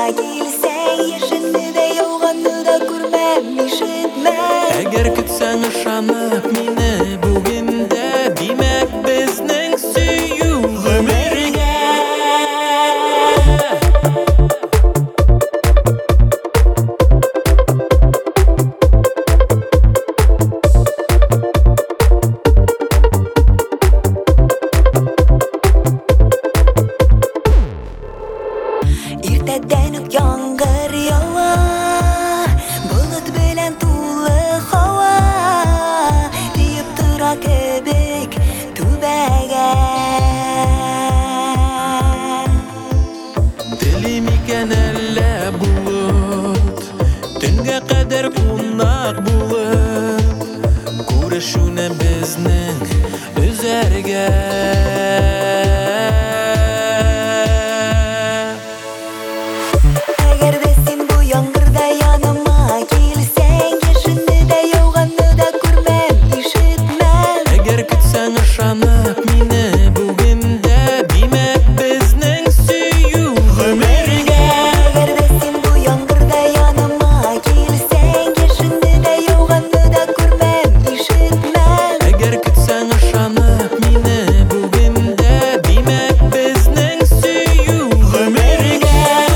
келсең, ешінді де yoğanны да көрмәм, ишетмәм. Әгәр көтсәң ышанып мине бүгендә, димәк безнең сөю гомергә. Иртәдән үк яңгыр ява, болыт белән тулы һава, тиеп тора кебек түбәгә. Телим икән әллә булып, төнгә кадәр кунак булып, күрешүне безнең үзәргә. Әгәр дә син бу яңгырда яныма килсәң, ешенде дә yoğanны да күрмәм, ишетмәм. Әгәр көтсәң ышанып мине бүгендә, димәк безнең сөю гомергә. Әгәр дә син бу яңгырда яныма килсәң, ешенде дә yoğanны да күрмәм, ишетмәм. Әгәр көтсәң ышанып мине бүгендә, димәк безнең сөю гомергә.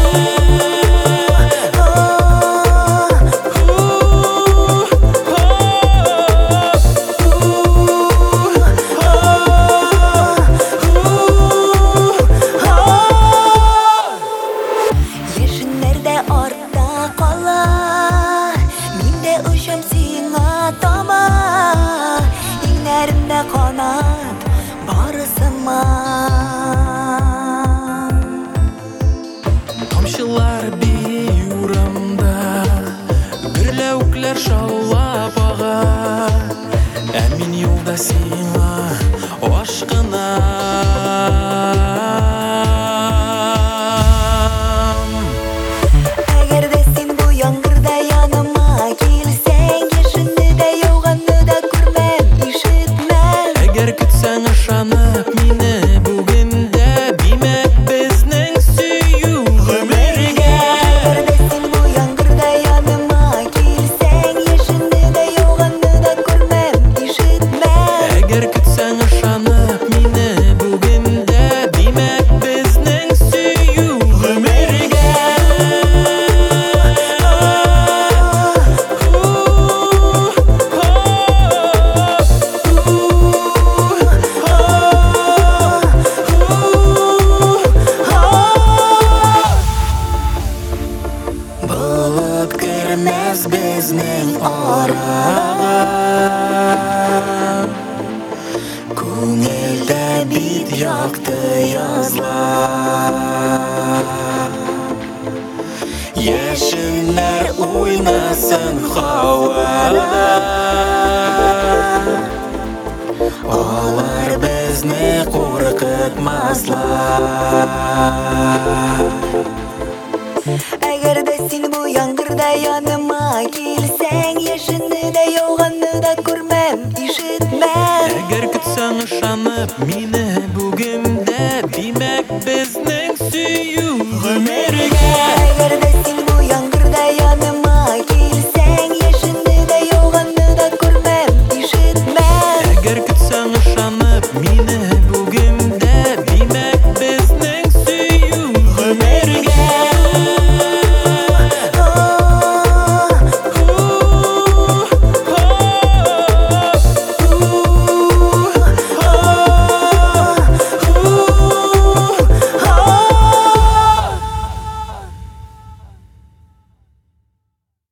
Яшеннәр дә артта кала, мин дә очам сиңа таба. Иңнәремдә канат барысыма. Тамчылар бии урамда, гөрләүкләр шаулап ага, ә мин юлда сиңа ашкынам. Әгәр дә син бу яңгырда яныма килсәң, ешенде дә yoğanны да күрмәм, ишетмәм. Әгәр көтсәң ышанып мине бүгендә, димәк безнең сөю гомергә. Әгәр дә син бу яңгырда яныма килсәң, ешенде дә yoğanны да күрмәм, ишетмәм. Әгәр көтсәң ышанып мине бүгендә, димәк безнең сөю гомергә. Булып кермәс безнең арага, күңелдә бит якты язлар. Яшеннәр уйнасын һавада, алар безне куркытмаслар. Әгәр дә син бу яңгырда яныма килсәң, ешенде дә yoğanны да күрмәм, ишетмәм. Әгәр көтсәң ышанып мине бүгендә, димәк безнең сөю гомергә. Әгәр дә син бу яңгырда яныма килсәң, ешенде дә yoğanны да күрмәм, ишетмәм. Әгәр көтсәң ышанып мине